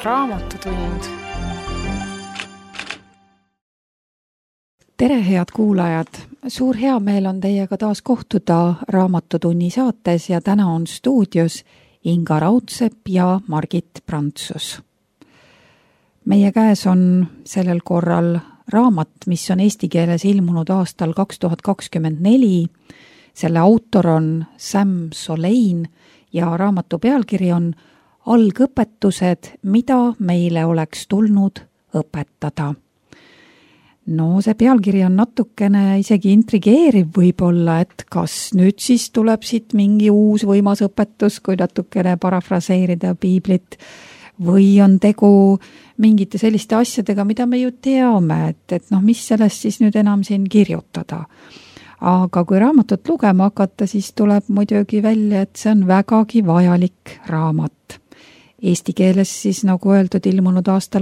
Raamatutund. Tere, head kuulajad! Suur hea meel on teiega taas kohtuda Raamatutunni saates ja täna on stuudios Inga Raudsepp ja Margit Prantsus. Meie käes on sellel korral raamat, mis on eesti keeles ilmunud aastal 2024. Selle autor on Sam Solein ja raamatu pealkiri on Algõpetused, mida meile oleks tulnud õpetada. No see pealkiri on natukene isegi intrigeeriv võib-olla, et kas nüüd siis tuleb siit mingi uus võimas õpetus, kui natukene parafraseerida piiblit, või on tegu mingite selliste asjadega, mida me ju teame, et mis sellest siis nüüd enam siin kirjutada. Aga kui raamatut lugema hakata, siis tuleb muidugi välja, et see on vägagi vajalik raamat. Eesti keeles siis, nagu öeldud, ilmunud aastal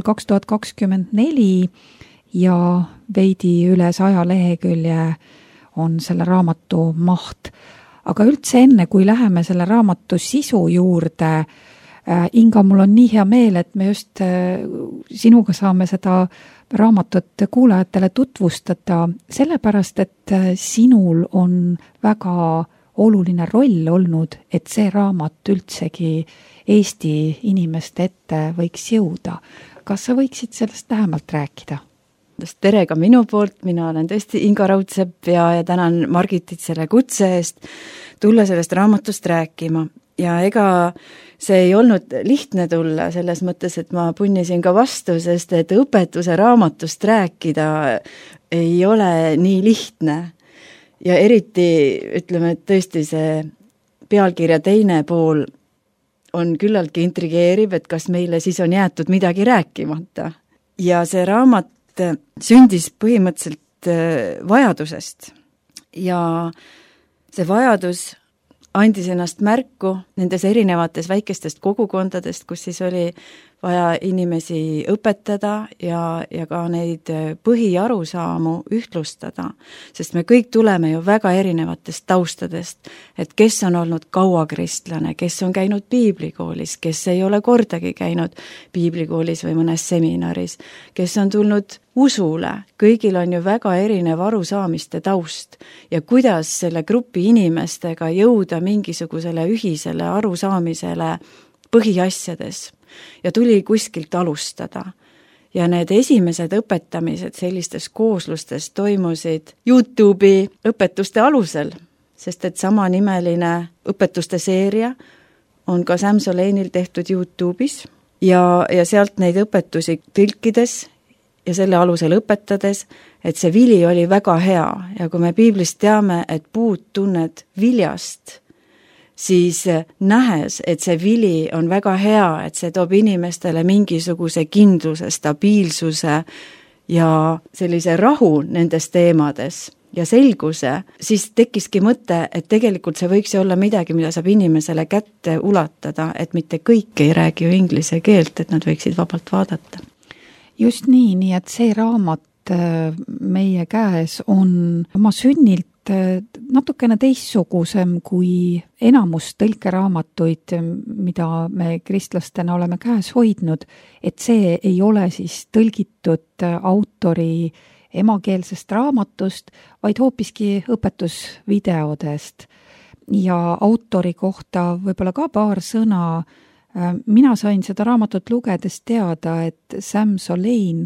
2024 ja veidi üle 100 lehekülje on selle raamatu maht. Aga üldse enne, kui läheme selle raamatu sisu juurde, Inga, mul on nii hea meel, et me just sinuga saame seda raamatut kuulajatele tutvustada, sellepärast, et sinul on väga oluline roll olnud, et see raamat üldsegi Eesti inimeste ette võiks jõuda. Kas sa võiksid sellest lähemalt rääkida? Tere ka minu poolt, mina olen tõesti Inga Raudsepp ja tänan Margitit selle kutse eest tulla sellest raamatust rääkima. Ja ega see ei olnud lihtne tulla selles mõttes, et ma punnisin ka vastu, sest et õpetuse raamatust rääkida ei ole nii lihtne. Ja eriti, ütleme, et tõesti see pealkirja teine pool on küllaltki intrigeeriv, et kas meile siis on jäetud midagi rääkimata. Ja see raamat sündis põhimõtteliselt vajadusest. Ja see vajadus andis ennast märku nendes erinevates väikestest kogukondadest, kus siis oli vaja inimesi õpetada ja ka neid põhiarusaamu ühtlustada. Sest me kõik tuleme ju väga erinevatest taustadest, et kes on olnud kaua kristlane, kes on käinud piiblikoolis, kes ei ole kordagi käinud piiblikoolis või mõnes seminaris, kes on tulnud usule, kõigil on ju väga erinev arusaamiste taust ja kuidas selle grupi inimestega jõuda mingisugusele ühisele arusaamisele põhiasjades ja tuli kuskilt alustada. Ja need esimesed õpetamised sellistes kooslustes toimusid YouTube'i õpetuste alusel, sest et samanimeline õpetuste seeria on ka Sam Soleinil tehtud YouTube'is ja sealt neid õpetusi tõlkides ja selle alusel õpetades, et see vili oli väga hea ja kui me piiblist teame, et puud tunned viljast, siis nähes, et see vili on väga hea, et see toob inimestele mingisuguse kindluse, stabiilsuse ja sellise rahu nendes teemades ja selguse, siis tekkiski mõte, et tegelikult see võiks olla midagi, mida saab inimesele kätte ulatada, et mitte kõik ei räägi ju inglise keelt, et nad võiksid vabalt vaadata. Just nii, et see raamat meie käes on oma sünnilt natukene teistsugusem kui enamus tõlkeraamatuid, mida me kristlastena oleme käes hoidnud, et see ei ole siis tõlgitud autori emakeelsest raamatust, vaid hoopiski õpetusvideodest. Ja autori kohta võib-olla ka paar sõna. Mina sain seda raamatut lugedes teada, et Sam Solein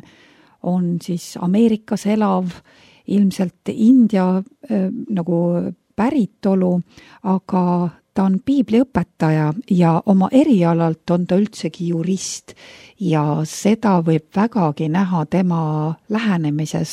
on siis Ameerikas elav, ilmselt India nagu päritolu, aga ta on piibliõpetaja ja oma erialalt on ta üldsegi jurist ja seda võib vägagi näha tema lähenemises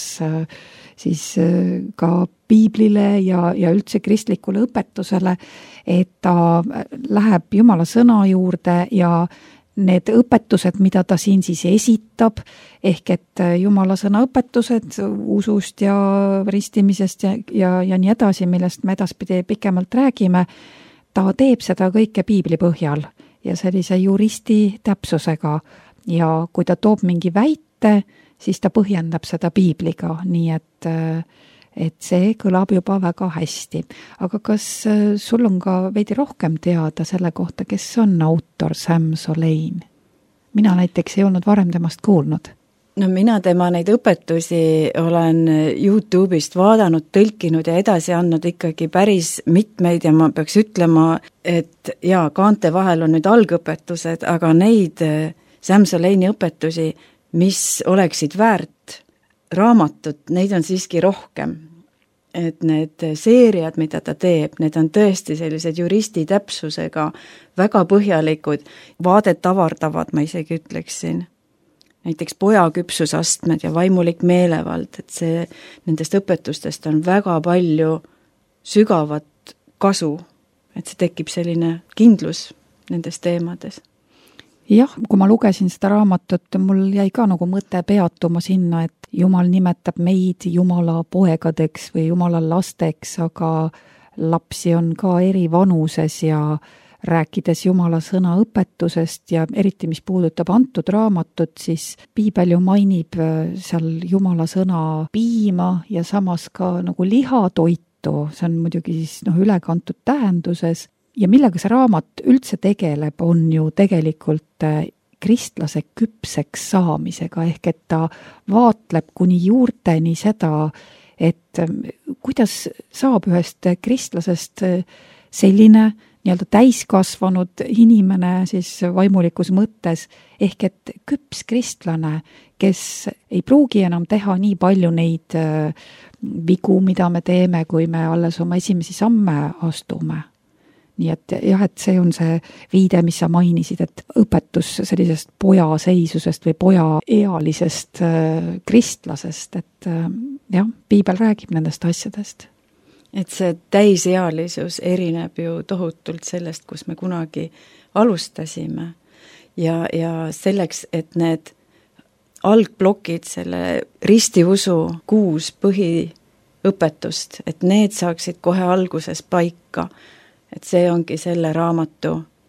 siis ka piiblile ja üldse kristlikule õpetusele, et ta läheb Jumala sõna juurde ja need õpetused, mida ta siin siis esitab, ehk et Jumala sõna õpetused usust ja ristimisest ja nii edasi, millest me edaspidi pikemalt räägime, ta teeb seda kõike piibli põhjal ja sellise juristi täpsusega ja kui ta toob mingi väite, siis ta põhjendab seda piibliga, nii et see kõlab juba väga hästi. Aga kas sul on ka veidi rohkem teada selle kohta, kes on autor Sam Solein? mina näiteks ei olnud varem temast kuulnud. No mina tema neid õpetusi olen YouTube'ist vaadanud, tõlkinud ja edasi andnud ikkagi päris mitmeid ja ma peaks ütlema, et jaa, kaante vahel on nüüd algõpetused, aga neid Sam Soleini õpetusi, mis oleksid väärt raamatut, neid on siiski rohkem. Et need seeriad, mida ta teeb, need on tõesti sellised juristi täpsusega väga põhjalikud, vaadet avardavad, ma isegi ütleksin. Näiteks poja küpsusastmed ja vaimulik meelevald, et see, nendest õpetustest on väga palju sügavat kasu, et see tekib selline kindlus nendes teemades. Jah, kui ma lugesin seda raamatut, mul jäi ka nagu mõte peatuma sinna, et Jumal nimetab meid Jumala poegadeks või Jumala lasteks, aga lapsi on ka eri vanuses ja rääkides Jumala sõna õpetusest ja eriti, mis puudutab antud raamatut, siis piibel ju mainib seal Jumala sõna piima ja samas ka nagu lihatoitu, see on muidugi siis ülekantud tähenduses. Ja millega see raamat üldse tegeleb, on ju tegelikult kristlase küpseks saamisega, ehk et ta vaatleb kuni juurteni seda, et kuidas saab ühest kristlasest selline nii-öelda täiskasvanud inimene siis vaimulikus mõttes, ehk et küps kristlane, kes ei pruugi enam teha nii palju neid vigu, mida me teeme, kui me alles oma esimesi samme astume. Nii et jah, et see on see viide, mis sa mainisid, et õpetus sellisest poja seisusest või poja ealisest kristlasest, et jah, piibel räägib nendest asjadest. Et see täisealisus erineb ju tohutult sellest, kus me kunagi alustasime ja selleks, et need algblokid, selle ristiusu 6 põhiõpetust, et need saaksid kohe alguses paika. Et see ongi selle raamatu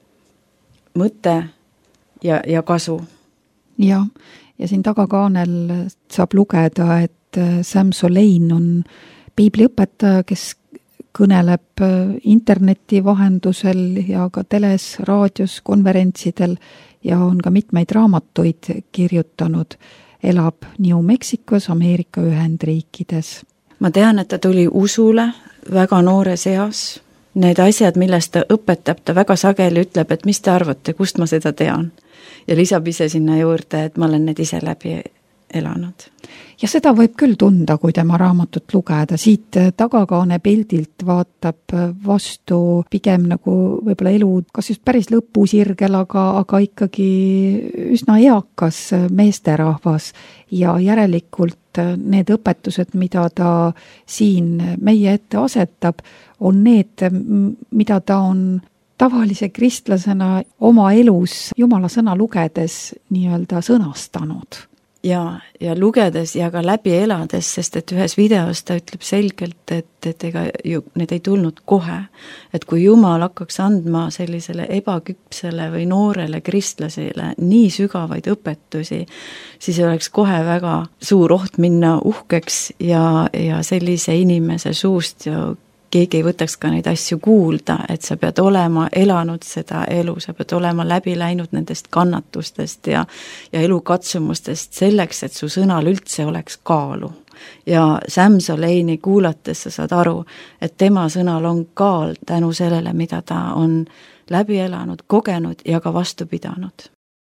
mõte ja kasu. Ja siin tagakaanel saab lugeda, et Sam Solein on piibliõpetaja, kes kõneleb interneti vahendusel ja ka teles, raadios, konverentsidel ja on ka mitmeid raamatuid kirjutanud. Elab New Mexicos, Ameerika Ühendriikides. Ma tean, et ta tuli usule väga noores eas. Need asjad, millest ta õpetab, ta väga sageli ütleb, et mis te arvate, kust ma seda tean. Ja lisab ise sinna juurde, et ma olen need ise läbi elanud. Ja seda võib küll tunda, kui tema raamatut lugeda. Siit tagakaane pildilt vaatab vastu pigem nagu võib-olla elu, kas just päris lõpusirgel, aga ikkagi üsna eakas meesterahvas ja järelikult need õpetused, mida ta siin meie ette asetab, on need, mida ta on tavalise kristlasena oma elus Jumala sõna lugedes nii-öelda sõnastanud. Ja lugedes ja ka läbi elades, sest et ühes videos ta ütleb selgelt, et ega ju need ei tulnud kohe. Et kui Jumal hakkaks andma sellisele ebaküpsele või noorele kristlasele nii sügavaid õpetusi, siis oleks kohe väga suur oht minna uhkeks ja sellise inimese suust ju keegi ei võtaks ka neid asju kuulda, et sa pead olema elanud seda elu, sa pead olema läbi läinud nendest kannatustest ja elukatsumustest selleks, et su sõnal üldse oleks kaalu. Ja Sam Soleini kuulates sa saad aru, et tema sõnal on kaal tänu sellele, mida ta on läbi elanud, kogenud ja ka vastu pidanud.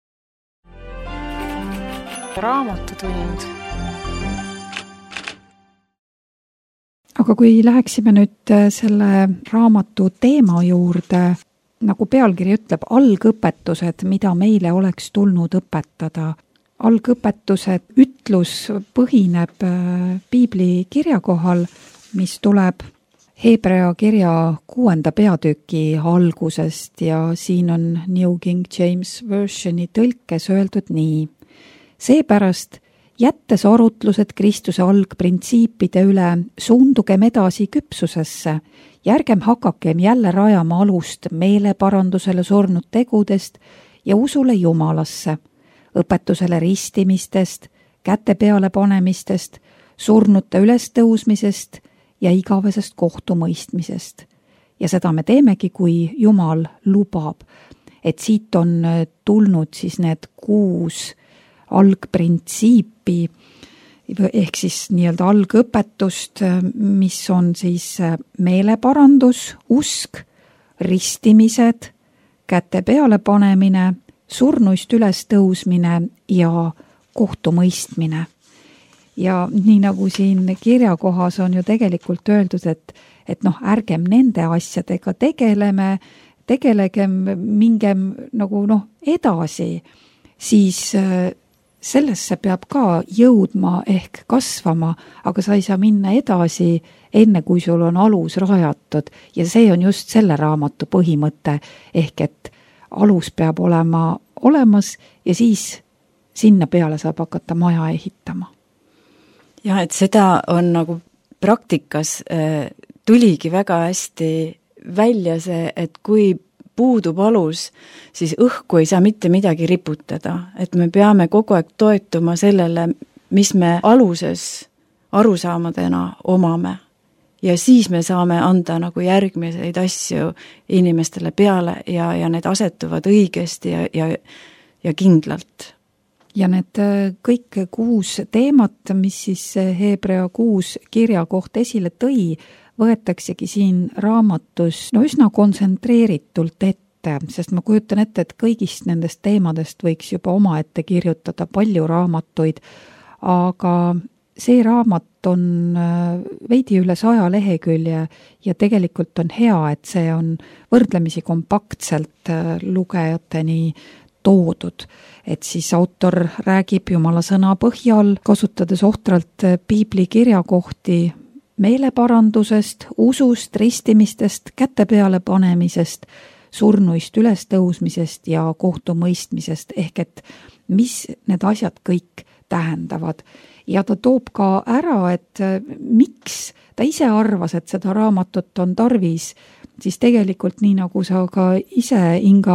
Raamatutund. Aga kui läheksime nüüd selle raamatu teema juurde, nagu pealkiri ütleb, algõpetused, mida meile oleks tulnud õpetada. Algõpetused ütlus põhineb piibli kirjakohal, mis tuleb Hebrea kirja 6. peatüki algusest ja siin on New King James Versioni tõlkes öeldud nii. Seepärast jättes arutlused Kristuse algprintsiipide üle, suundugem edasi küpsusesse ja ärgem hakakem jälle rajama alust meeleparandusele surnud tegudest ja usule Jumalasse, õpetusele ristimistest, käte peale panemistest, surnute ülestõusmisest ja igavesest kohtumõistmisest. Ja seda me teemegi, kui Jumal lubab. et siit on tulnud siis need 6 algprintsiipi, ehk siis nii-öelda algõpetust, mis on siis meeleparandus, usk, ristimised, käte peale panemine, surnuist üles tõusmine ja kohtumõistmine. Ja nii nagu siin kirjakohas on ju tegelikult öeldud, et ärgem nende asjadega tegelegem, mingem nagu edasi, siis sellesse peab ka jõudma ehk kasvama, aga sa ei saa minna edasi enne, kui sul on alus rajatud. Ja see on just selle raamatu põhimõte, ehk et alus peab olema olemas ja siis sinna peale saab hakata maja ehitama. Ja, et seda on nagu praktikas tuligi väga hästi välja see, et kui puudub alus, siis õhku ei saa mitte midagi riputada, et me peame kogu aeg toetuma sellele, mis me aluses arusaamadena omame. Ja siis me saame anda nagu järgmiseid asju inimestele peale ja need asetuvad õigesti ja kindlalt. Ja need kõik 6 teemat, mis siis Hebra 6 kirja kohta esile tõi, võetaksegi siin raamatus üsna kontsentreeritult ette, sest ma kujutan ette, et kõigist nendest teemadest võiks juba omaette kirjutada palju raamatuid, aga see raamat on veidi üle 100 lehekülje ja tegelikult on hea, et see on võrdlemisi kompaktselt lugejateni toodud, et siis autor räägib Jumala sõna põhjal, kasutades ohtralt piibli kirjakohti meeleparandusest, usust, ristimistest, käte peale panemisest, surnuist üles tõusmisest ja kohtumõistmisest, ehk et mis need asjad kõik tähendavad. Ja ta toob ka ära, et miks ta ise arvas, et seda raamatut on tarvis, siis tegelikult nii nagu sa ka ise, Inga,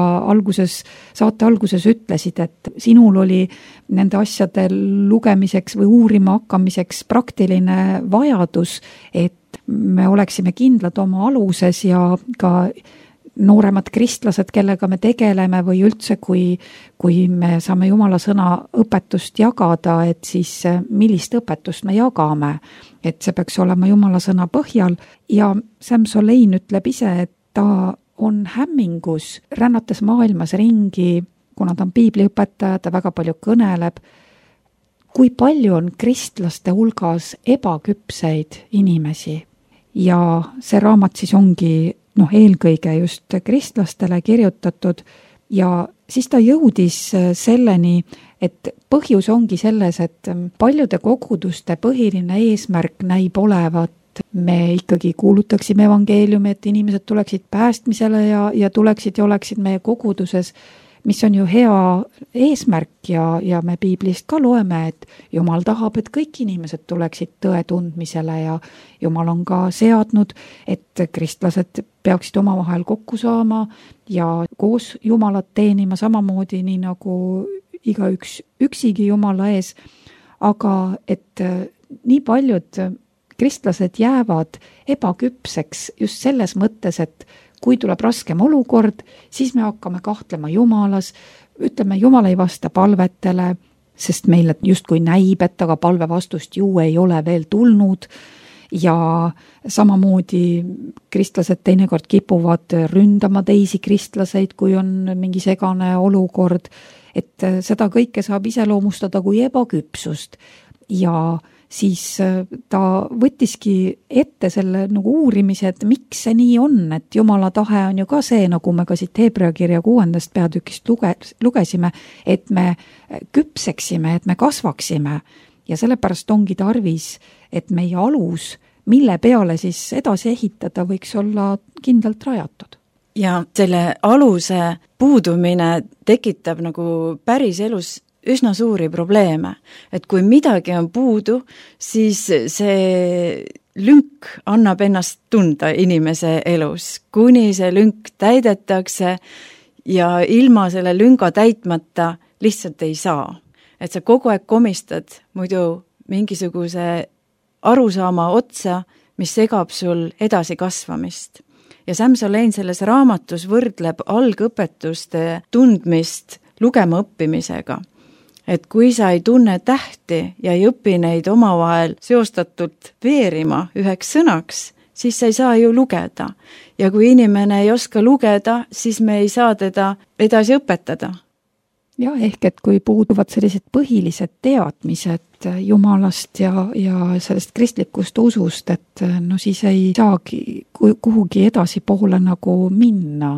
saate alguses ütlesid, et sinul oli nende asjade lugemiseks või uurima hakkamiseks praktiline vajadus, et me oleksime kindlad oma aluses ja ka nooremad kristlased, kellega me tegeleme või üldse, kui me saame Jumala sõna õpetust jagada, et siis millist õpetust me jagame, et see peaks olema Jumala sõna põhjal. Ja Sam Solein ütleb ise, et ta on hämmingus, rännates maailmas ringi, kuna ta on piibliõpetaja, ta väga palju kõneleb, kui palju on kristlaste hulgas ebaküpseid inimesi. Ja see raamat siis ongi eelkõige just kristlastele kirjutatud ja siis ta jõudis selleni, et põhjus ongi selles, et paljude koguduste põhiline eesmärk näib olevat, me ikkagi kuulutaksime evangeeliumi, et inimesed tuleksid päästmisele ja tuleksid ja oleksid meie koguduses, mis on ju hea eesmärk ja me piiblist ka loeme, et Jumal tahab, et kõik inimesed tuleksid tõe tundmisele ja Jumal on ka seadnud, et kristlased peaksid omavahel kokku saama ja koos Jumalat teenima samamoodi, nii nagu igaüks üksigi Jumala ees, aga et nii paljud kristlased jäävad ebaküpseks just selles mõttes, et kui tuleb raskem olukord, siis me hakkame kahtlema Jumalas, ütleme, Jumal ei vasta palvetele, sest meile justkui näib, et aga palve vastust ju ei ole veel tulnud ja samamoodi kristlased teinekord kipuvad ründama teisi kristlaseid, kui on mingi segane olukord, et seda kõike saab iseloomustada kui ebaküpsust ja siis ta võttiski ette selle nagu uurimise, et miks see nii on, et Jumala tahe on ju ka see, nagu me ka siit Hebra kirja 6. peatükist lugesime, et me küpseksime, et me kasvaksime ja sellepärast ongi tarvis, et meie alus, mille peale siis edasi ehitada, võiks olla kindlalt rajatud. Ja selle aluse puudumine tekitab nagu päris elus üsna suuri probleeme, et kui midagi on puudu, siis see lünk annab ennast tunda inimese elus, kuni see lünk täidetakse ja ilma selle lünga täitmata lihtsalt ei saa. Et sa kogu aeg komistad muidu mingisuguse arusaama otsa, mis segab sul edasi kasvamist. ja Sam Solein selles raamatus võrdleb algõpetuste tundmist lugema õppimisega. Et kui sa ei tunne tähti ja ei õpi neid omavahel seostatult veerima üheks sõnaks, siis sa ei saa ju lugeda. Ja kui inimene ei oska lugeda, siis me ei saa teda edasi õpetada. Ja ehk, et kui puuduvad sellised põhilised teadmised Jumalast ja sellest kristlikust usust, et no siis ei saagi kuhugi edasi poole nagu minna.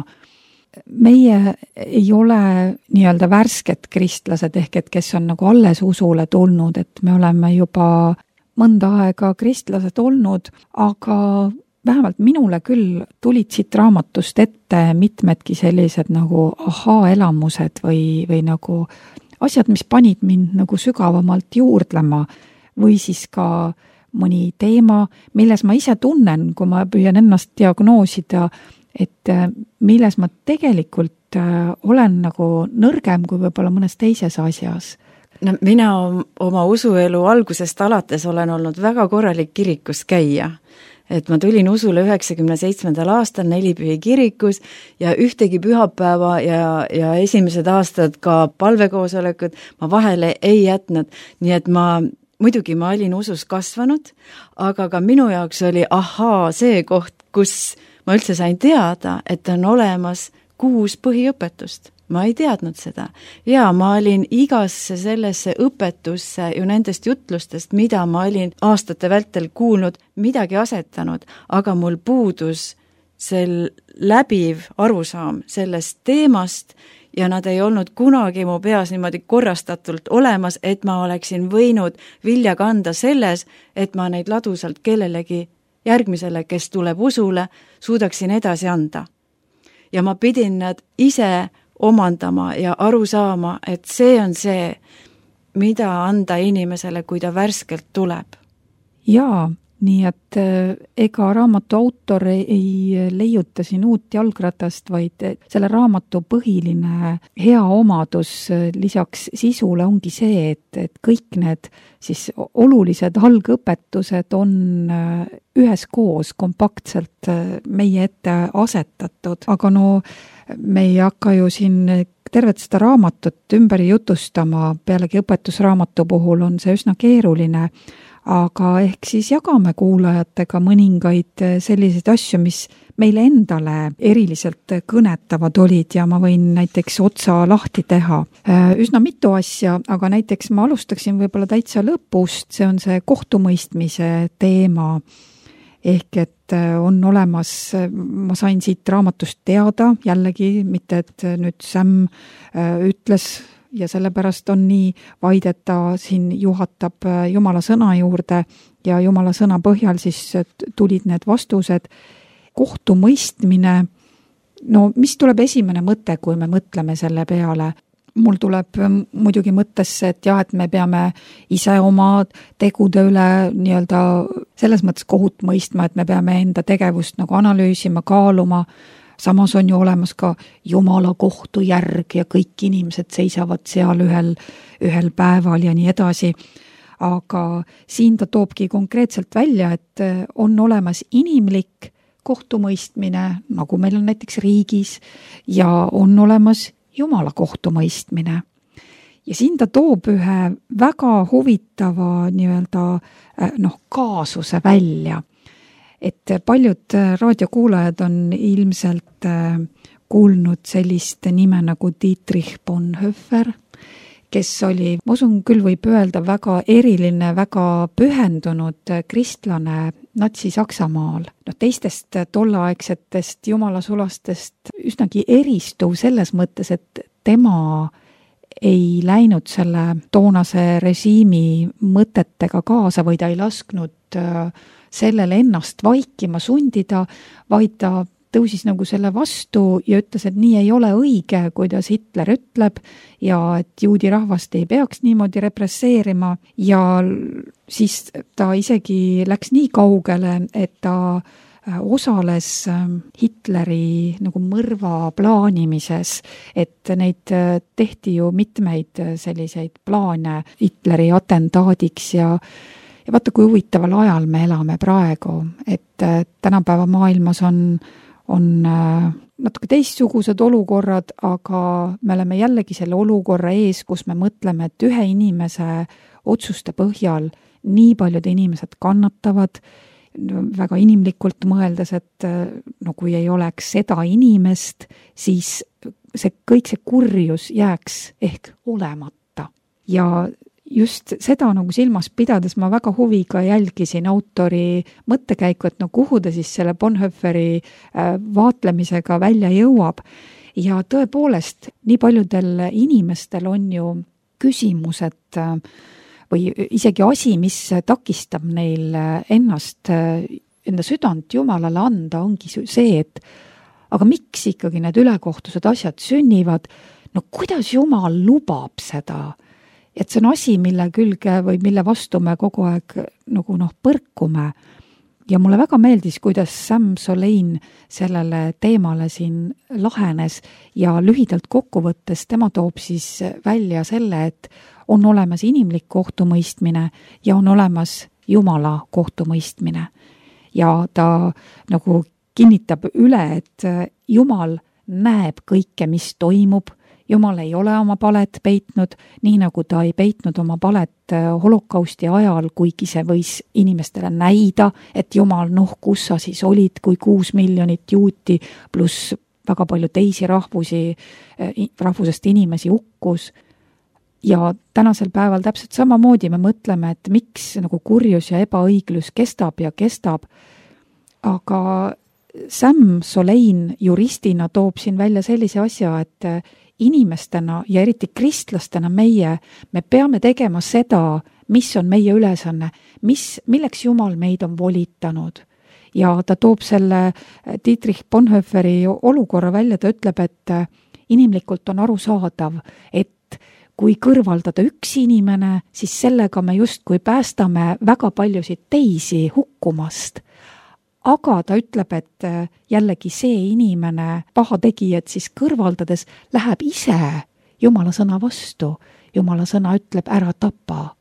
Meie ei ole nii-öelda värsked kristlased ehk, et kes on nagu alles usule tulnud, et me oleme juba mõnda aega kristlased olnud, aga vähemalt minule küll tulid siit raamatust ette mitmedki sellised nagu ahaa-elamused või nagu asjad, mis panid mind nagu sügavamalt juurdlema või siis ka mõni teema, milles ma ise tunnen, kui ma püüan ennast diagnoosida, et milles ma tegelikult olen nagu nõrgem kui võib-olla mõnes teises asjas. No, mina oma usuelu algusest alates olen olnud väga korralik kirikus käia. Et ma tulin usule 97. aastal Nelipühi kirikus ja ühtegi pühapäeva ja esimesed aastad ka palvekoosolekud ma vahele ei jätnud. Nii et muidugi ma olin usus kasvanud, aga ka minu jaoks oli see koht, kus ma üldse sain teada, et on olemas 6 põhiõpetust. Ma ei teadnud seda. Ja ma olin igasse sellesse õpetusse ju nendest jutlustest, mida ma olin aastate vältel kuulnud, midagi asetanud, aga mul puudus sel läbiv arusaam sellest teemast ja nad ei olnud kunagi mu peas niimoodi korrastatult olemas, et ma oleksin võinud vilja kanda selles, et ma neid ladusalt kellelegi järgmisele, kes tuleb usule, suudaksin edasi anda. Ja ma pidin nad ise omandama ja aru saama, et see on see, mida anda inimesele, kui ta värskelt tuleb. Jaa, nii et ega raamatu autor ei leiuta siin uut jalgratast, vaid selle raamatu põhiline hea omadus lisaks sisule ongi see, et kõik need siis olulised algõpetused on üheskoos kompaktselt meie ette asetatud, aga me ei hakka ju siin tervet seda raamatut ümber jutustama, pealegi õpetusraamatu puhul on see üsna keeruline, aga ehk siis jagame kuulajatega mõningaid selliseid asju, mis meile endale eriliselt kõnetavad olid ja ma võin näiteks otsa lahti teha. Üsna mitu asja, aga näiteks ma alustaksin võib-olla täitsa lõpust, see on see kohtumõistmise teema. Ehk et on olemas, ma sain siit raamatust teada, jällegi mitte, et nüüd Sam ütles ja sellepärast on nii, vaid et ta siin juhatab Jumala sõna juurde ja Jumala sõna põhjal siis tulid need vastused. Kohtumõistmine, no mis tuleb esimene mõte, kui me mõtleme selle peale? Mul tuleb muidugi mõttesse, et jah, et me peame ise oma tegude üle nii-öelda selles mõttes kohut mõistma, et me peame enda tegevust nagu analüüsima, kaaluma. Samas on ju olemas ka Jumala kohtu järg ja kõik inimesed seisavad seal ühel päeval ja nii edasi. Aga siin ta toobki konkreetselt välja, et on olemas inimlik kohtumõistmine, nagu meil on näiteks riigis, ja on olemas Jumala kohtumõistmine. Ja siin ta toob ühe väga huvitava kaasuse välja. Et paljud raadiokuulajad on ilmselt kuulnud sellist nime nagu Dietrich Bonhoeffer, kes oli, ma usun küll võib öelda, väga eriline, väga pühendunud kristlane Natsi-Saksamaal. Teistest tolleaegsetest jumalasulastest üsnagi eristuv selles mõttes, et tema ei läinud selle toonase režiimi mõtetega kaasa või ta ei lasknud sellele ennast vaikima sundida, vaid ta tõusis nagu selle vastu ja ütles, et nii ei ole õige, kuidas Hitler ütleb ja et juudi rahvast ei peaks niimoodi represseerima ja siis ta isegi läks nii kaugele, et ta osales Hitleri nagu mõrva plaanimises, et neid tehti ju mitmeid selliseid plaane Hitleri atentaadiks ja vaata, kui huvitaval ajal me elame praegu, et tänapäeva maailmas on on natuke teistsugused olukorrad, aga me oleme jällegi selle olukorra ees, kus me mõtleme, et ühe inimese otsuste põhjal nii paljud inimesed kannatavad, väga inimlikult mõeldes, et no kui ei oleks seda inimest, siis kõik see kurjus jääks ehk olemata. Ja just seda nagu silmas pidades ma väga huviga jälgisin autori mõttekäiku, et no kuhu ta siis selle Bonhoefferi vaatlemisega välja jõuab. Ja tõepoolest, nii paljudel inimestel on ju küsimused või isegi asi, mis takistab neil enda südant Jumalale anda, ongi see, et aga miks ikkagi need ülekohtused asjad sünnivad? No kuidas Jumal lubab seda? Et see on asi, mille külge või mille vastu me kogu aeg nagu põrkume. Ja mulle väga meeldis, kuidas Sam Solein sellele teemale siin lahenes ja lühidalt kokkuvõttes tema toob siis välja selle, et on olemas inimlik kohtumõistmine ja on olemas Jumala kohtumõistmine. Ja ta nagu kinnitab üle, et Jumal näeb kõike, mis toimub. Jumal ei ole oma palet peitnud, nii nagu ta ei peitnud oma palet holokausti ajal, kuigi see võis inimestele näida, et Jumal, kus sa siis olid, kui 6 miljonit juuti pluss väga palju teisi rahvusest inimesi hukkus. Ja tänasel päeval täpselt samamoodi me mõtleme, et miks nagu kurjus ja ebaõiglus kestab ja kestab, aga Sam Solein juristina toob siin välja sellise asja, et inimestena ja eriti kristlastena me peame tegema seda, mis on meie ülesanne, milleks Jumal meid on volitanud. Ja ta toob selle Dietrich Bonhoefferi olukorra välja, ta ütleb, et inimlikult on arusaadav, et kui kõrvaldada üks inimene, siis sellega me justkui päästame väga paljusid teisi hukkumast. Aga ta ütleb, et jällegi see inimene, pahategijad siis kõrvaldades, läheb ise Jumala sõna vastu. Jumala sõna ütleb, ära tapa.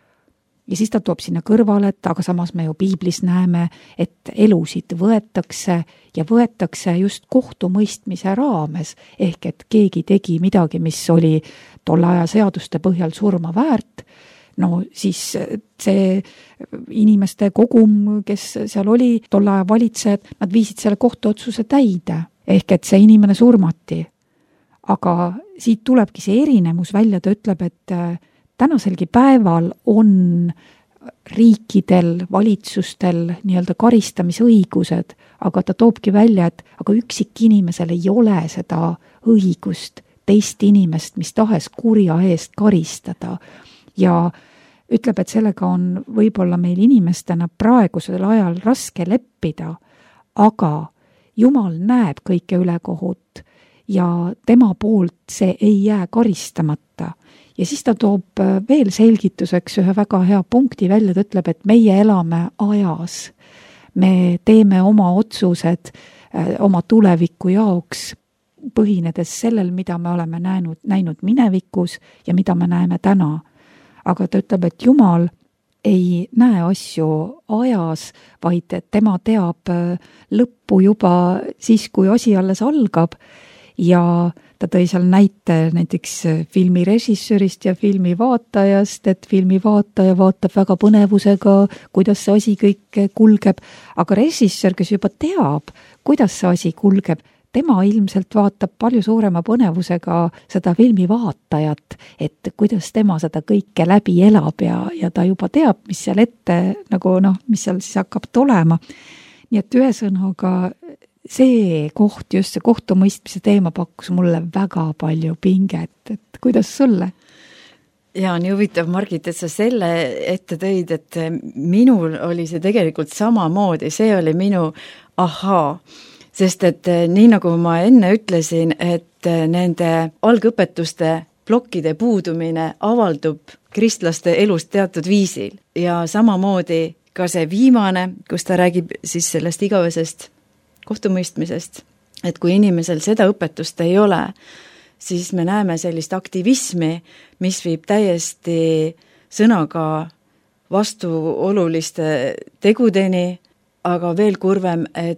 Ja siis ta toob sinna kõrvale, et aga samas me ju Piiblis näeme, et elusid võetakse ja võetakse just kohtumõistmise raames, ehk et keegi tegi midagi, mis oli tolle aja seaduste põhjal surma väärt. No siis see inimeste kogum, kes seal oli, tolle aja valitsejad, nad viisid selle kohtuotsuse täide, ehk et see inimene surmati. Aga siit tulebki see erinevus välja, ta ütleb, et tänaselgi päeval on riikidel, valitsustel nii-öelda karistamisõigused, aga ta toobki välja, et aga üksik inimesel ei ole seda õigust teist inimest, mis tahes kurja eest karistada. Ja ütleb, et sellega on võib-olla meil inimestena praegusel ajal raske leppida, aga Jumal näeb kõike ülekohut ja tema poolt see ei jää karistamata. Ja siis ta toob veel selgituseks ühe väga hea punkti välja, ta ütleb, et meie elame ajas. Me teeme oma otsused oma tuleviku jaoks, põhinedes sellel, mida me oleme näinud minevikus ja mida me näeme täna. Aga ta ütleb, et Jumal ei näe asju ajas, vaid tema teab lõppu juba siis, kui asi alles algab. Ja ta tõi seal näite näiteks filmi režissöörist ja filmi vaatajast, et filmi vaataja vaatab väga põnevusega, kuidas see asi kõik kulgeb. Aga režissöör, kes juba teab, kuidas see asi kulgeb, tema ilmselt vaatab palju suurema põnevusega seda filmi vaatajat, et kuidas tema seda kõike läbi elab ja ta juba teab, mis seal ette, mis seal siis hakkab tulema. Nii et ühesõnaga see koht, just see kohtumõistmise teema pakkus mulle väga palju pinget, et kuidas sulle? Ja on huvitav, Margit, et sa selle ette tõid, et minul oli see tegelikult samamoodi, see oli minu ahaa. Sest et nii nagu ma enne ütlesin, et nende algõpetuste plokkide puudumine avaldub kristlaste elust teatud viisil. Ja samamoodi ka see viimane, kus ta räägib siis sellest igavesest kohtumõistmisest, et kui inimesel seda õpetust ei ole, siis me näeme sellist aktivismi, mis viib täiesti sõnaga vastuoluliste tegudeni, aga veel kurvem, et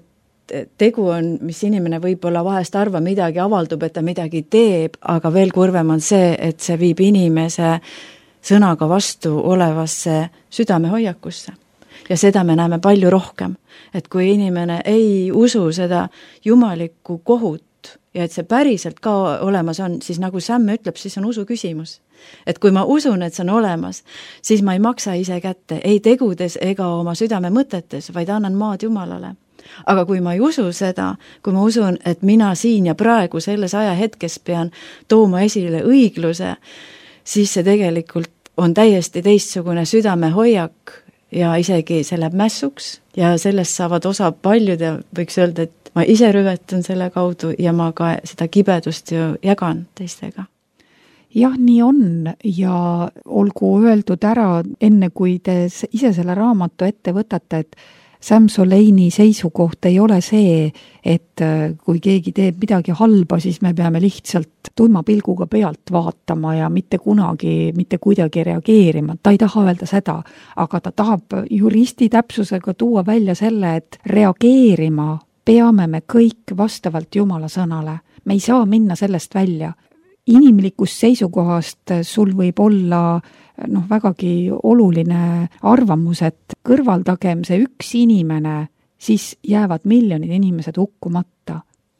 tegu on, mis inimene võib-olla vahest arva, midagi avaldub, et ta midagi teeb, aga veel kurvem on see, et see viib inimese sõnaga vastu olevasse südamehoiakusse. Ja seda me näeme palju rohkem, et kui inimene ei usu seda jumalikku kohut ja et see päriselt ka olemas on, siis nagu Sam ütleb, siis on usu küsimus. Et kui ma usun, et see on olemas, siis ma ei maksa ise kätte, ei tegudes ega oma südame mõtetes, vaid annan maad Jumalale. Aga kui ma ei usu seda, kui ma usun, et mina siin ja praegu selles ajahetkes pean tooma esile õigluse, siis see tegelikult on täiesti teistsugune südamehoiak ja isegi see läheb mässuks ja sellest saavad osa paljud ja võiks öelda, et ma ise rüvetan selle kaudu ja ma ka seda kibedust ju jagan teistega. Jah, nii on ja olgu öeldud ära, enne kui te ise selle raamatu ette võtate, et Sam Soleini seisukoht ei ole see, et kui keegi teeb midagi halba, siis me peame lihtsalt tuima pilguga pealt vaatama ja mitte kunagi, mitte kuidagi reageerima. Ta ei taha öelda seda, aga ta tahab juristi täpsusega tuua välja selle, et reageerima peame me kõik vastavalt Jumala sõnale. Me ei saa minna sellest välja. Inimlikust seisukohast sul võib olla vägagi oluline arvamus, et kõrvaldagem see üks inimene, siis jäävad miljonid inimesed hukkumata.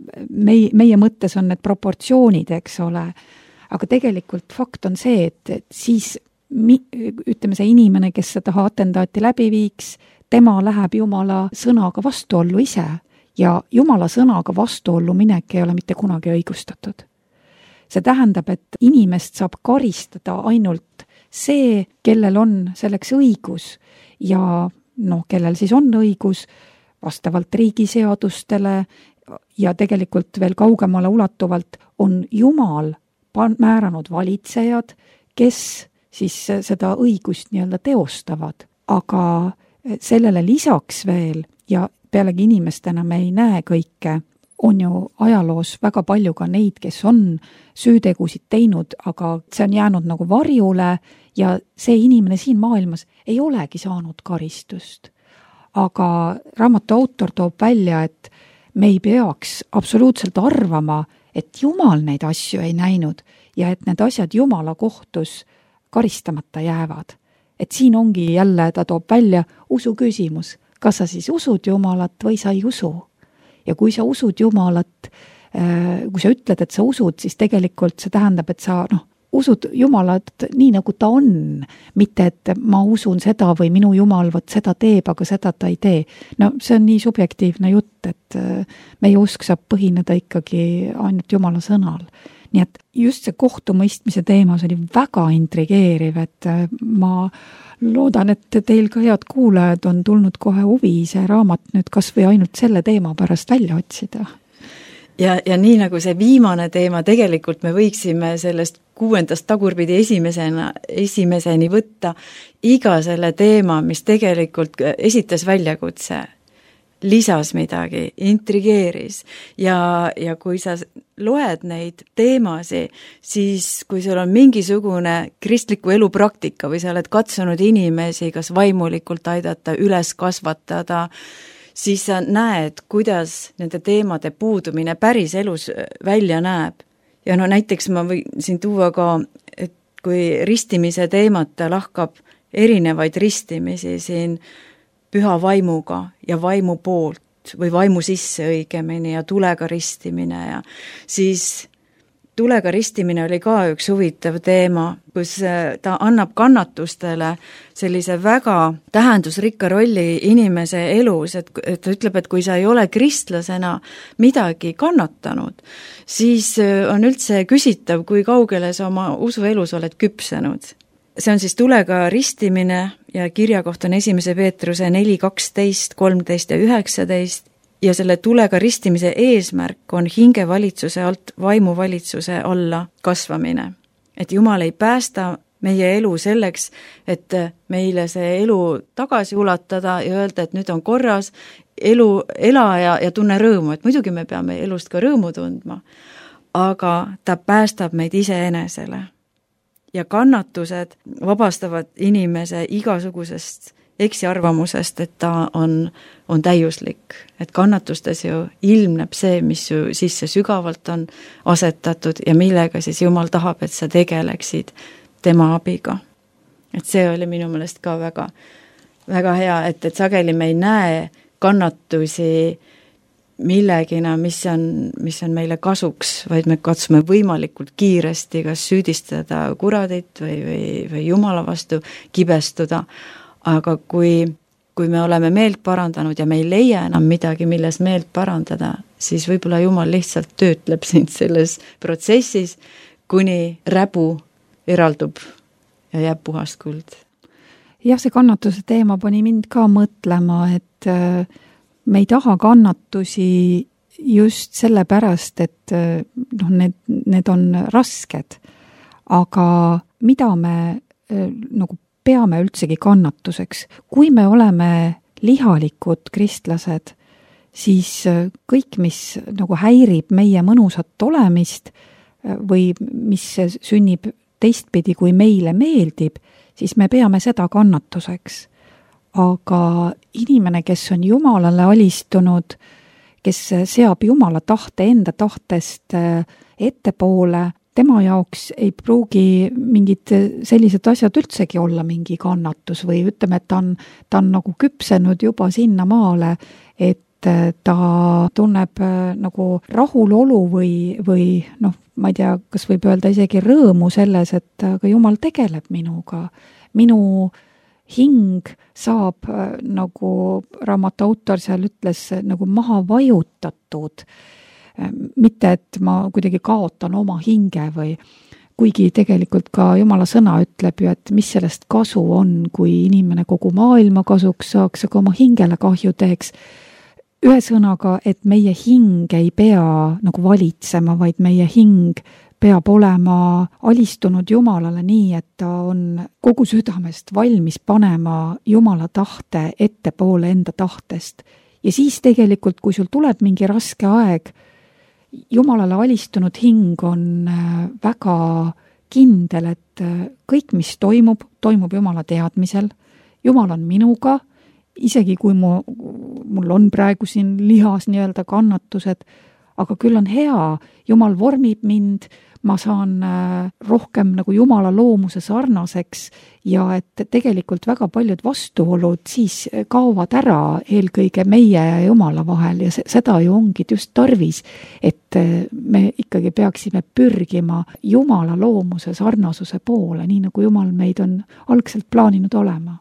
Meie mõttes on need proportsioonid, eks ole, aga tegelikult fakt on see, et siis ütleme see inimene, kes seda atendaati läbi viiks, tema läheb Jumala sõnaga vastuollu ise ja Jumala sõnaga vastuollu minek ei ole mitte kunagi õigustatud. See tähendab, et inimest saab karistada ainult see, kellel on selleks õigus ja kellel siis on õigus vastavalt riigiseadustele ja tegelikult veel kaugemale ulatuvalt on Jumal määranud valitsejad, kes siis seda õigust nii-öelda teostavad. Aga sellele lisaks veel ja pealegi inimestena me ei näe kõike, on ju ajaloos väga palju ka neid, kes on süütegusid teinud, aga see on jäänud nagu varjule ja see inimene siin maailmas ei olegi saanud karistust. Aga raamatu autor toob välja, et me ei peaks absoluutselt arvama, et Jumal neid asju ei näinud ja et need asjad Jumala kohtus karistamata jäävad. Et siin ongi jälle, ta toob välja usu küsimus, kas sa siis usud Jumalat või sa ei usu. Ja kui sa usud Jumalat, kui sa ütled, et sa usud, siis tegelikult see tähendab, et sa usud Jumalat nii, nagu ta on. Mitte, et ma usun seda või minu Jumal võt seda teeb, aga seda ta ei tee. See on nii subjektiivne jutt, et meie usk saab põhineda ikkagi ainult Jumala sõnal. Nii et just see kohtumõistmise teema oli väga intrigeeriv, et ma loodan, et teil ka head kuulajad on tulnud kohe huvi see raamat nüüd kas või ainult selle teema pärast välja otsida. Ja nii nagu see viimane teema, tegelikult me võiksime sellest 6. tagurpidi esimeseni võtta iga selle teema, mis tegelikult esitas väljakutse, lisas midagi, intrigeeris ja kui sa loed neid teemasi, siis kui sul on mingisugune kristliku elu praktika või sa oled katsunud inimesi kas vaimulikult aidata, üles kasvatada, siis sa näed, kuidas nende teemade puudumine päris elus välja näeb. Ja näiteks ma võin siin tuua ka, et kui ristimise teemat lahkab erinevaid ristimisi siin püha vaimuga ja vaimu poolt või vaimu sisse õigemini ja tulega ristimine ja siis tulega ristimine oli ka üks huvitav teema, kus ta annab kannatustele sellise väga tähendusrikka rolli inimese elus, et ta ütleb, et kui sa ei ole kristlasena midagi kannatanud, siis on üldse küsitav, kui kaugele sa oma usuelus oled küpsenud. See on siis tulega ristimine ja kirja kohta on 1. Peetruse 4, 12, 13 ja 19 ja selle tulega ristimise eesmärk on hingevalitsuse alt vaimuvalitsuse alla kasvamine. Et Jumal ei päästa meie elu selleks, et meile see elu tagasi ulatada ja öelda, et nüüd on korras, ela ja tunne rõõmu, et muidugi me peame elust ka rõõmu tundma, aga ta päästab meid iseenesele. ja kannatused vabastavad inimese igasugusest eksiarvamusest, et ta on täiuslik. Et kannatustes ju ilmneb see, mis ju sisse sügavalt on asetatud ja millega siis Jumal tahab, et sa tegeleksid tema abiga. Et see oli minu meelest ka väga, väga hea, et sageli me ei näe kannatusi millegina, mis on meile kasuks, vaid me katsume võimalikult kiiresti kas süüdistada kuradit või Jumala vastu kibestuda, aga kui me oleme meelt parandanud ja me ei leia enam midagi, milles meelt parandada, siis võib-olla Jumal lihtsalt töötleb sind selles protsessis, kuni räbu eraldub ja jääb puhast kuld. Jah, see kannatuse teema pani mind ka mõtlema, et me ei taha kannatusi just sellepärast, et need on rasked, aga mida me nagu peame üldsegi kannatuseks. Kui me oleme lihalikud kristlased, siis kõik, mis nagu häirib meie mõnusat olemist või mis sünnib teistpidi, kui meile meeldib, siis me peame seda kannatuseks. Aga inimene, kes on Jumalale alistunud, kes seab Jumala tahte enda tahtest ettepoole, tema jaoks ei pruugi mingid sellised asjad üldsegi olla mingi kannatus või ütleme, et ta on nagu küpsenud juba sinna maale, et ta tunneb nagu rahulolu või ma ei tea, kas võib öelda isegi rõõmu selles, et aga Jumal tegeleb minuga. Minu hing saab, nagu raamatu autor seal ütles, nagu maha vajutatud. Mitte, et ma kuidagi kaotan oma hinge või kuigi tegelikult ka Jumala sõna ütleb ju, et mis sellest kasu on, kui inimene kogu maailma kasuks saaks, aga oma hingele kahju teeks. Ühesõnaga, et meie hing ei pea nagu valitsema, vaid meie hing peab olema alistunud Jumalale nii, et ta on kogu südamest valmis panema Jumala tahte ettepoole enda tahtest. Ja siis tegelikult, kui sul tuleb mingi raske aeg, Jumalale alistunud hing on väga kindel, et kõik, mis toimub Jumala teadmisel. Jumal on minuga, isegi kui mul on praegu siin lihas nii-öelda kannatused, aga küll on hea, Jumal vormib mind, ma saan rohkem nagu Jumala loomuse sarnaseks ja et tegelikult väga paljud vastuolud siis kaovad ära eelkõige meie ja Jumala vahel ja seda ju ongi just tarvis, et me ikkagi peaksime pürgima Jumala loomuse sarnasuse poole, nii nagu Jumal meid on algselt plaaninud olema.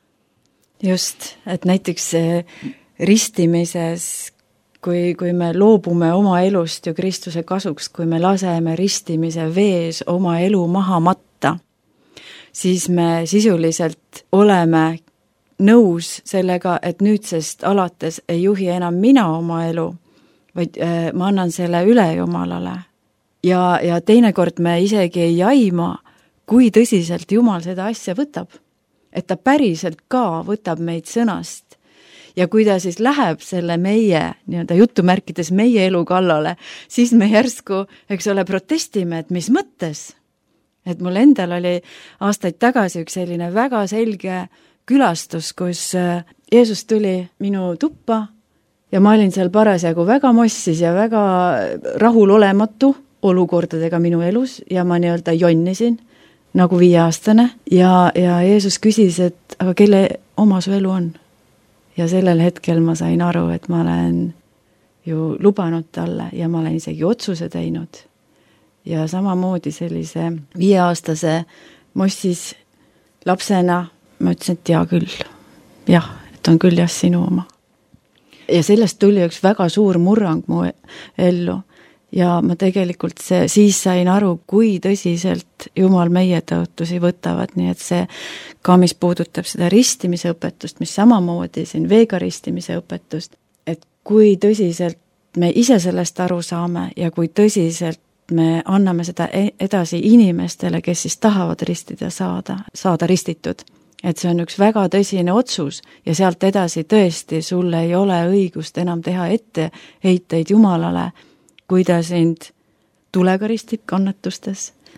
Just, et näiteks ristimises kui me loobume oma elust ju Kristuse kasuks, kui me laseme ristimise vees oma elu maha matta, siis me sisuliselt oleme nõus sellega, et nüüdsest alates ei juhi enam mina oma elu, vaid ma annan selle üle Jumalale. Ja teinekord me isegi ei aima, kui tõsiselt Jumal seda asja võtab. Et ta päriselt ka võtab meid sõnast. Ja kui ta siis läheb selle meie, nii-öelda jutumärkides meie elu kallale, siis me järsku, eks ole, protestime, et mis mõttes. Et mul endal oli aastaid tagasi üks selline väga selge külastus, kus Jeesus tuli minu tuppa ja ma olin seal parasjagu väga mossis ja väga rahulolematu olukordadega minu elus ja ma nii-öelda jonnisin nagu 5-aastane ja Jeesus küsis, et aga kelle oma su elu on? Ja sellel hetkel ma sain aru, et ma olen ju lubanud talle ja ma olen isegi otsuse teinud. Ja samamoodi sellise 5-aastase mossis lapsena ma ütlesin, et küll. Jah, et on küll jah sinu oma. Ja sellest tuli üks väga suur murrang mu ellu. Ja ma tegelikult siis sain aru, kui tõsiselt Jumal meie tõotusi võtavad, nii et see ka, mis puudutab seda ristimise õpetust, mis samamoodi siin veega ristimise õpetust, et kui tõsiselt me ise sellest aru saame ja kui tõsiselt me anname seda edasi inimestele, kes siis tahavad ristida saada ristitud. Et see on üks väga tõsine otsus ja sealt edasi tõesti sul ei ole õigust enam teha etteheiteid Jumalale, kui ta sind tulega ristib kannatustes,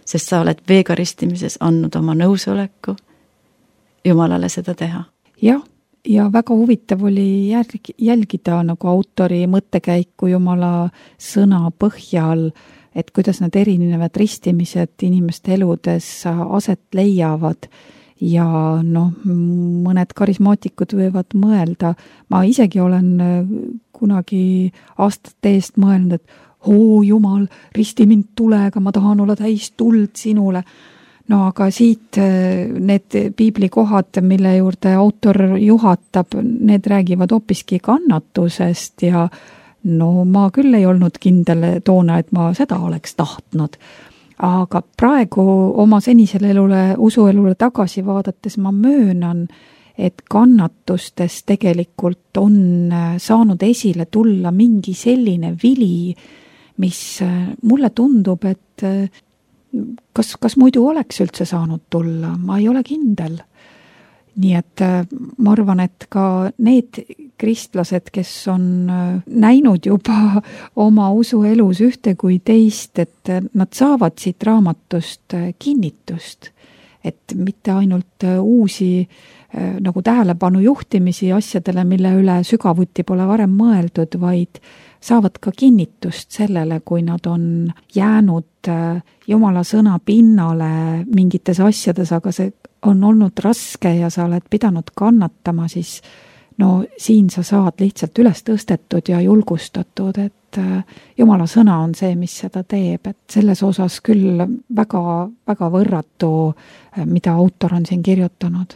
sest sa oled veega ristimises andnud oma nõusoleku Jumalale seda teha. Jah, ja väga huvitav oli jälgida nagu autori mõttekäiku Jumala sõna põhjal, et kuidas need erinevad ristimised inimeste eludes aset leiavad ja mõned karismaatikud võivad mõelda, ma isegi olen kunagi aastate eest mõelnud, et Jumal, risti mind tulega, ma tahan olla täis tuld sinule. No aga siit need piiblikohad, mille juurde autor juhatab, need räägivad hoopiski kannatusest ja ma küll ei olnud kindel toona, et ma seda oleks tahtnud. Aga praegu oma senisele usuelule tagasi vaadates ma möönan, et kannatustes tegelikult on saanud esile tulla mingi selline vili, mis mulle tundub, et kas muidu oleks üldse saanud tulla, ma ei ole kindel. Nii et ma arvan, et ka need kristlased, kes on näinud juba oma usuelus ühte kui teist, et nad saavad siit raamatust kinnitust, et mitte ainult uusi nagu tähelepanu juhtimisi asjadele, mille üle sügavuti pole varem mõeldud, vaid saavad ka kinnitust sellele, kui nad on jäänud Jumala sõna pinnale mingites asjades, aga see on olnud raske ja sa oled pidanud kannatama, siis siin sa saad lihtsalt üles tõstetud ja julgustatud, et Jumala sõna on see, mis seda teeb, et selles osas küll väga, väga võrratu, mida autor on siin kirjutanud.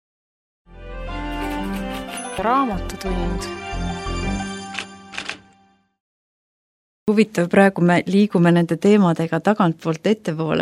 Raamatutund. Huvitav, praegu me liigume nende teemadega tagantpoolt ettepoole,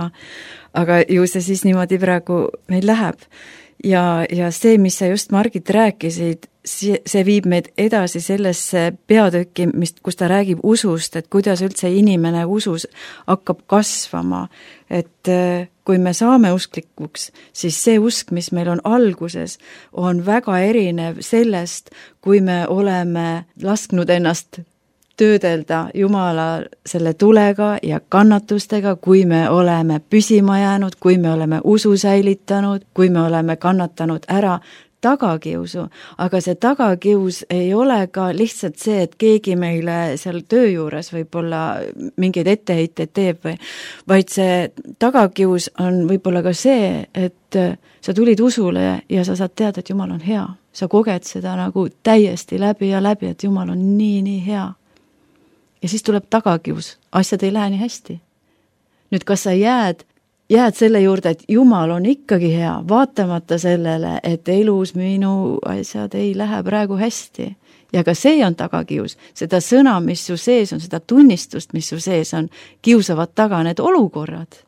aga ju see siis niimoodi praegu meil läheb. Ja see, mis sa just, Margit, rääkisid, see viib meid edasi sellesse peatükki, kus ta räägib usust, et kuidas üldse inimene usus hakkab kasvama. Et kui me saame usklikuks, siis see usk, mis meil on alguses, on väga erinev sellest, kui me oleme lasknud ennast töödelda Jumala selle tulega ja kannatustega, kui me oleme püsima jäänud, kui me oleme usu säilitanud, kui me oleme kannatanud ära tagakiusu, aga see tagakius ei ole ka lihtsalt see, et keegi meile seal töö juures võib-olla mingeid etteheiteid teeb, vaid see tagakius on võib-olla ka see, et sa tulid usule ja sa saad teada, et Jumal on hea. Sa koged seda nagu täiesti läbi ja läbi, et Jumal on nii hea. Ja siis tuleb tagakius, asjad ei lähe nii hästi. Nüüd, kas sa jääd selle juurde, et Jumal on ikkagi hea, vaatamata sellele, et elus minu asjad ei lähe praegu hästi. Ja ka see on tagakius. Seda sõna, mis su sees on, seda tunnistust, mis su sees on, kiusavad taga need olukorrad.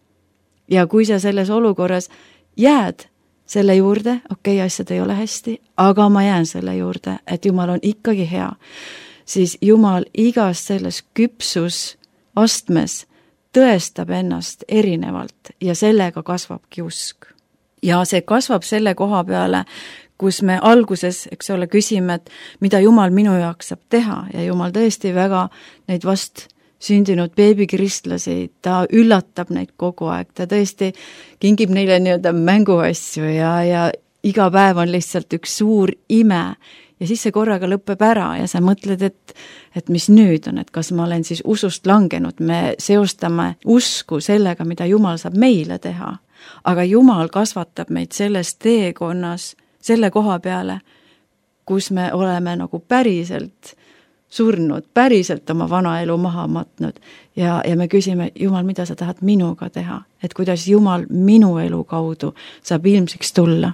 Ja kui sa selles olukorras jääd selle juurde, asjad ei ole hästi, aga ma jään selle juurde, et Jumal on ikkagi hea, siis Jumal igas selles küpsus astmes tõestab ennast erinevalt ja sellega kasvabki usk. Ja see kasvab selle koha peale, kus me alguses, küsime, et mida Jumal minu jaoks saab teha ja Jumal tõesti väga neid vast sündinud beebikristlasi, ta üllatab neid kogu aeg, ta tõesti kingib neile nii-öelda mänguasju ja iga päev on lihtsalt üks suur ime. Ja siis see korraga lõpeb ära ja sa mõtled, et mis nüüd on, et kas ma olen siis usust langenud, me seostame usku sellega, mida Jumal saab meile teha, aga Jumal kasvatab meid selles teekonnas selle koha peale, kus me oleme nagu päriselt surnud, päriselt oma vana elu maha matnud ja me küsime, Jumal, mida sa tahad minuga teha, et kuidas Jumal minu elu kaudu saab ilmsiks tulla.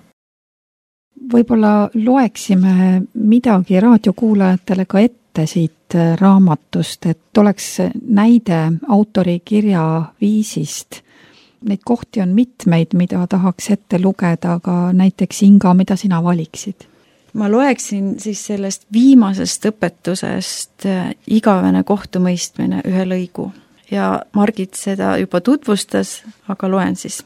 Võib-olla loeksime midagi raadiokuulajatele ka ette siit raamatust, et oleks näide autori kirja viisist. Neid kohti on mitmeid, mida tahaks ette lugeda, aga näiteks Inga, mida sina valiksid? Ma loeksin siis sellest viimasest õpetusest igavene kohtumõistmine ühe lõigu ja Margit seda juba tutvustas, aga loen siis.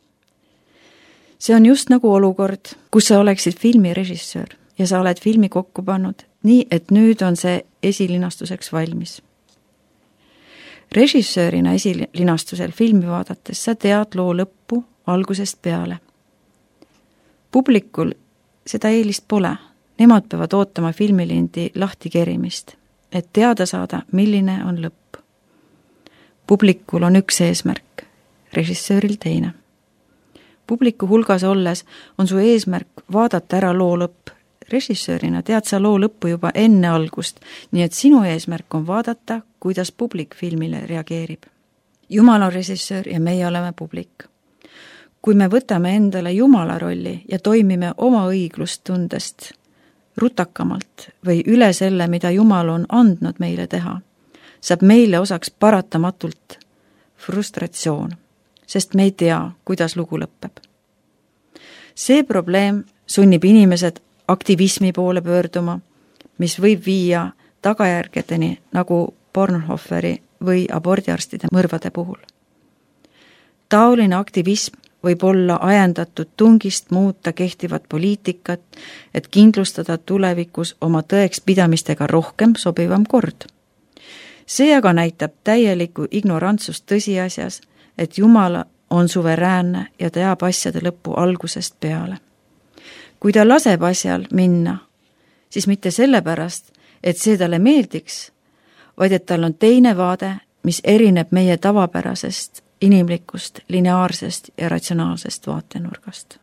See on just nagu olukord, kus sa oleksid filmirežissöör ja sa oled filmi kokku pannud, nii et nüüd on see esilinastuseks valmis. Režissöörina esilinastusel filmi vaadates sa tead loo lõppu algusest peale. Publikul seda eelist pole. Nemad peavad ootama filmilindi lahti kerimist, et teada saada, milline on lõpp. Publikul on üks eesmärk, režissööril teine. Publiku hulgas olles on su eesmärk vaadata ära loo lõpp. Režissöörina tead sa loo lõppu juba enne algust, nii et sinu eesmärk on vaadata, kuidas publik filmile reageerib. Jumal on režissöör ja meie oleme publik. Kui me võtame endale Jumala rolli ja toimime oma õiglust tundest rutakamalt või üle selle, mida Jumal on andnud meile teha, saab meile osaks paratamatult frustratsioon, sest me ei tea, kuidas lugu lõpeb. See probleem sunnib inimesed aktivismi poole pöörduma, mis võib viia tagajärgedeni nagu Bornhoferi või abordiarstide mõrvade puhul. Taoline aktivism võib olla ajendatud tungist muuta kehtivat poliitikat, et kindlustada tulevikus oma tõekspidamistega rohkem sobivam kord. See aga näitab täielikku ignorantsust tõsiasjas, et Jumal on suveräänne ja teab asjade lõppu algusest peale. Kui ta laseb asjal minna, siis mitte sellepärast, et see talle meeldiks, vaid et tal on teine vaade, mis erineb meie tavapärasest inimlikust, lineaarsest ja ratsionaalsest vaatenurgast.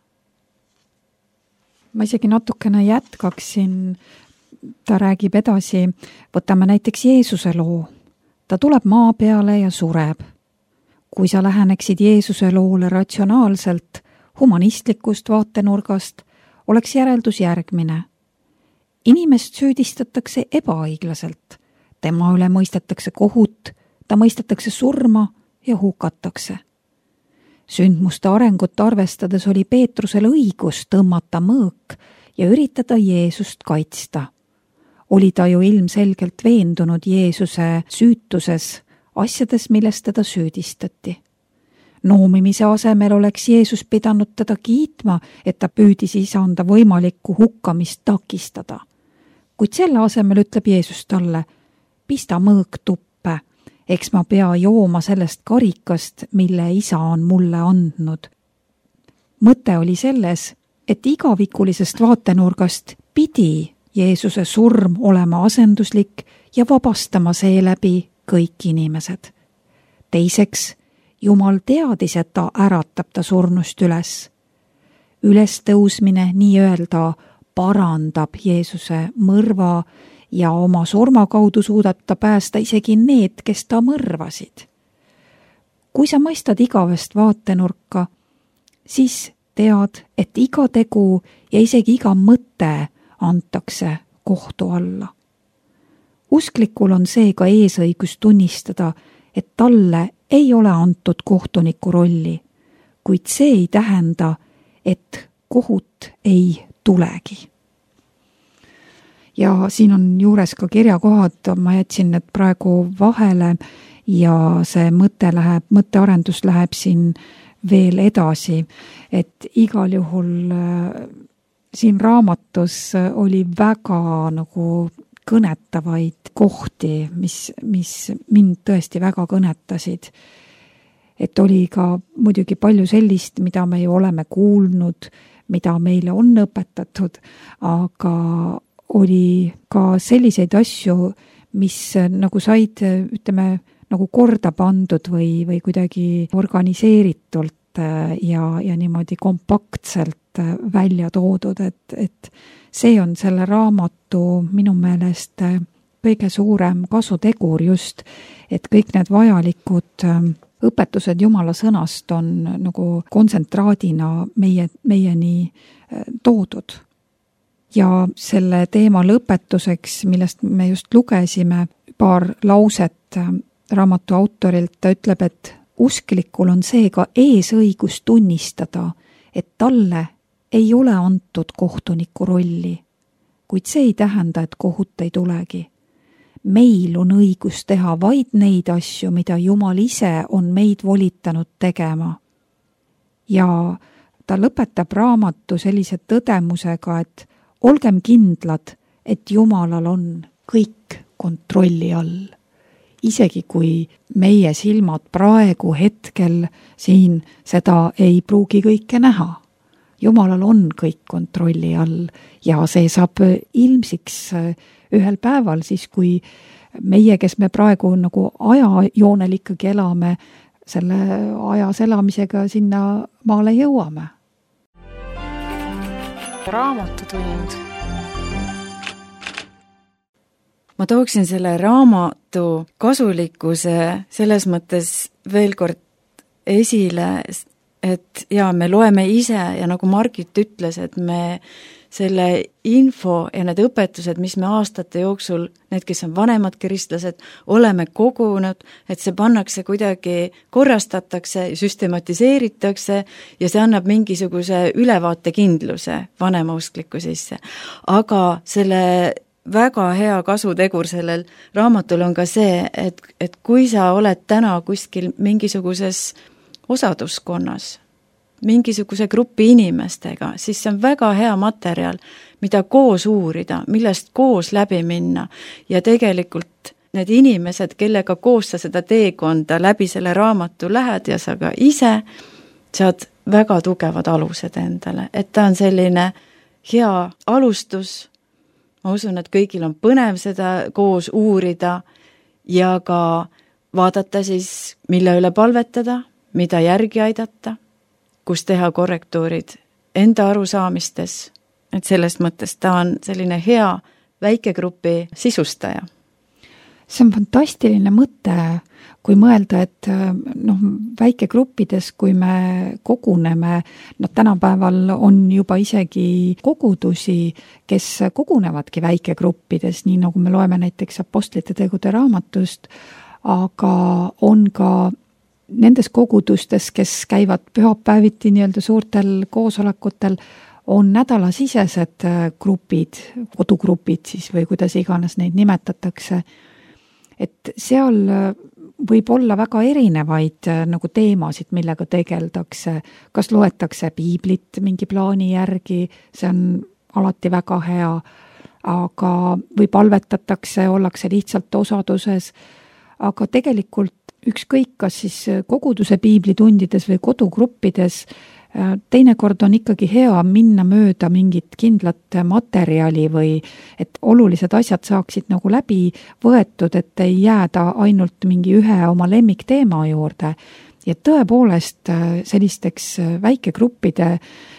Ma isegi natukene jätkaksin, ta räägib edasi, võtame näiteks Jeesuse loo. Ta tuleb maa peale ja sureb. Kui sa läheneksid Jeesuse loole ratsionaalselt, humanistlikust vaatenurgast, oleks järeldus järgmine. Inimest süüdistatakse ebaõiglaselt. Tema üle mõistetakse kohut, ta mõistetakse surma ja hukatakse. Sündmuste arengut arvestades oli Peetrusel õigus tõmmata mõõk ja üritada Jeesust kaitsta. Oli ta ju ilmselgelt veendunud Jeesuse süütuses, asjades, milles teda süüdistati. Noomimise asemel oleks Jeesus pidanud teda kiitma, et ta püüdis isanda võimalikku hukkamist takistada. Kuid selle asemel ütleb Jeesus talle, pista mõõk tuppe, eks ma pea jooma sellest karikast, mille isa on mulle andnud. Mõte oli selles, et igavikulisest vaatenurgast pidi Jeesuse surm olema asenduslik ja vabastama seeläbi kõik inimesed. Teiseks, Jumal teadis, et ta äratab ta surnust üles. Ülestõusmine nii-öelda parandab Jeesuse mõrva ja oma surma kaudu suudab ta päästa isegi need, kes ta mõrvasid. Kui sa mõistad igavest vaatenurka, siis tead, et iga tegu ja isegi iga mõte antakse kohtu alla. Usklikul on seega eesõigus tunnistada, et talle ei ole antud kohtuniku rolli, kuid see ei tähenda, et kohut ei tulegi. Ja siin on juures ka kirjakohad, ma jätsin need praegu vahele ja see mõttearendus läheb siin veel edasi, et igal juhul siin raamatus oli väga nagu kõnetavaid kohti, mis mind tõesti väga kõnetasid. Et oli ka muidugi palju sellist, mida me ju oleme kuulnud, mida meile on õpetatud, aga oli ka selliseid asju, mis nagu said, ütleme, nagu korda pandud või kuidagi organiseeritult ja niimoodi kompaktselt välja toodud, et see on selle raamatu minu meelest kõige suurem kasutegur just, et kõik need vajalikud õpetused Jumala sõnast on nagu kontsentraadina meieni toodud. Ja selle teema lõpetuseks, millest me just lugesime, paar lauset raamatu autorilt, ta ütleb, et usklikul on seega eesõigus tunnistada, et talle ei ole antud kohtuniku rolli, kuid see ei tähenda, et kohut ei tulegi. Meil on õigus teha vaid neid asju, mida Jumal ise on meid volitanud tegema. Ja ta lõpetab raamatu sellise tõdemusega, et olgem kindlad, et Jumalal on kõik kontrolli all. isegi kui meie silmad praegu hetkel siin seda ei pruugi kõike näha. Jumalal on kõik kontrolli all ja see saab ilmsiks ühel päeval siis, kui meie, kes me praegu nagu ajajoonel ikkagi elame, selle ajas elamisega sinna maale jõuame. Raamatutund. Ma tooksin selle raamatu kasulikkuse selles mõttes veel kord esile, et me loeme ise ja nagu Margit ütles, et me selle info ja need õpetused, mis me aastate jooksul, need, kes on vanemad kristlased, oleme kogunud, et see pannakse kuidagi, korrastatakse, süstematiseeritakse ja see annab mingisuguse ülevaatekindluse vanemauskliku sisse. Aga selle väga hea kasutegur sellel raamatul on ka see, et kui sa oled täna kuskil mingisuguses osaduskonnas, mingisuguse grupi inimestega, siis see on väga hea materjal, mida koos uurida, millest koos läbi minna ja tegelikult need inimesed, kellega koos sa seda teekonda läbi selle raamatu lähed ja sa ka ise saad väga tugevad alused endale, et ta on selline hea alustus. Ma usun, et kõigil on põnev seda koos uurida ja ka vaadata siis, mille üle palvetada, mida järgi aidata, kus teha korrektuurid enda arusaamistes, et sellest mõttes ta on selline hea väikegrupi sisustaja. See on fantastiline mõte, kui mõelda, et väikegruppides, kui me koguneme, tänapäeval on juba isegi kogudusi, kes kogunevadki väikegruppides, nii nagu me loeme näiteks Apostlite tegude raamatust, aga on ka nendes kogudustes, kes käivad pühapäeviti nii-öelda suurtel koosolekutel, on nädalasisesed grupid, kodugrupid siis või kuidas iganes neid nimetatakse. Et seal võib olla väga erinevaid nagu teemasid, millega tegeldakse. Kas loetakse piiblit mingi plaani järgi, see on alati väga hea, aga või palvetatakse, ollakse lihtsalt osaduses, aga tegelikult ükskõik, kas siis koguduse piiblitundides või kodugruppides, teinekord on ikkagi hea minna mööda mingit kindlat materjali või et olulised asjad saaksid nagu läbi võetud, et ei jääda ainult mingi ühe oma lemmikteema juurde. Ja tõepoolest sellisteks väikegruppide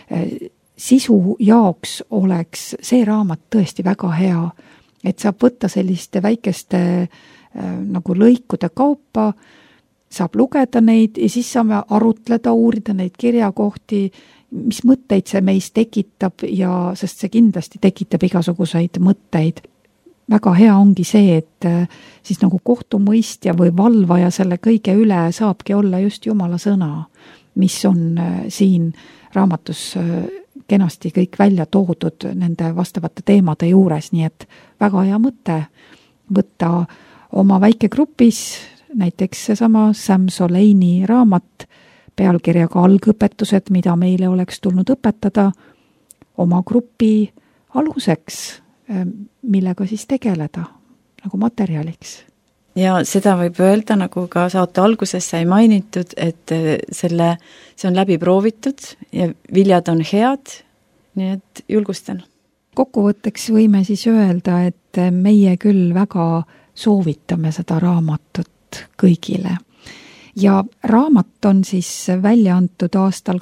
sisu jaoks oleks see raamat tõesti väga hea, et saab võtta selliste väikeste nagu lõikude kaupa, saab lugeda neid ja siis saame arutleda, uurida neid kirjakohti, mis mõtteid see meis tekitab ja sest see kindlasti tekitab igasuguseid mõtteid. Väga hea ongi see, et siis nagu kohtumõistja või valvaja selle kõige üle saabki olla just Jumala sõna, mis on siin raamatus kenasti kõik välja toodud nende vastavate teemade juures, nii et väga hea mõte võtta oma väikegrupis, näiteks seesama Sam Soleini raamat pealkirjaga Algõpetused, mida meile oleks tulnud õpetada, oma grupi aluseks, millega siis tegeleda nagu materjaliks. Ja seda võib öelda, nagu ka saate alguses sai mainitud, et see on läbi proovitud ja viljad on head, nii et julgustan. Kokkuvõtteks võime siis öelda, et meie küll väga soovitame seda raamatut kõigile. Ja raamat on siis välja antud aastal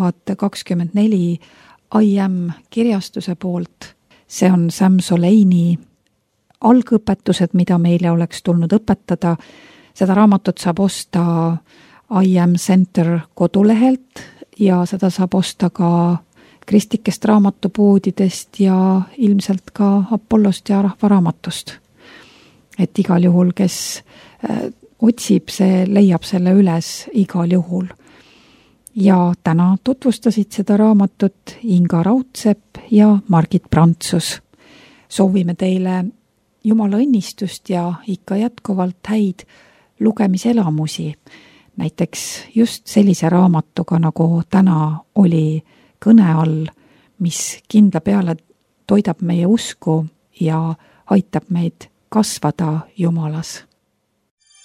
2024 IM kirjastuse poolt. See on Sam Soleini Algõpetused, mida meile oleks tulnud õpetada. Seda raamatut saab osta IM Center kodulehelt ja seda saab osta ka kristlikest raamatupoodidest ja ilmselt ka Apollost ja Rahvaraamatust. Et igal juhul, kes otsib, see leiab selle üles igal juhul. Ja täna tutvustasid seda raamatut Inga Raudsepp ja Margit Prantsus. Soovime teile Jumala õnnistust ja ikka jätkuvalt häid lugemiselamusi. Näiteks just sellise raamatuga, nagu täna oli kõne all, mis kindla peale toidab meie usku ja aitab meid kasvada Jumalas.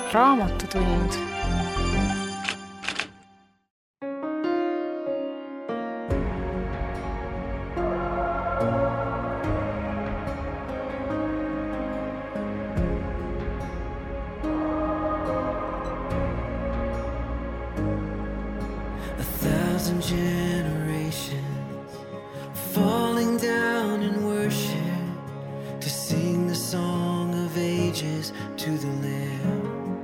Raamatutund. Generations falling down in worship to sing the song of ages to the Lamb.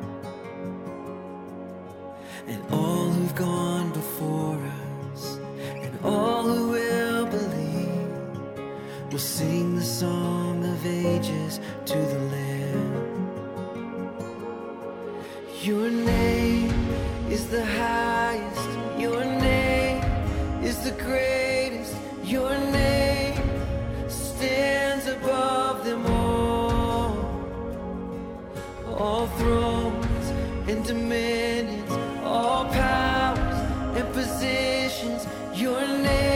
And all who've gone before us and all who will believe will sing the song of ages to the Lamb. Your name is the highest, your name is the greatest, your name stands above them all. All thrones and dominions, all powers and positions, your name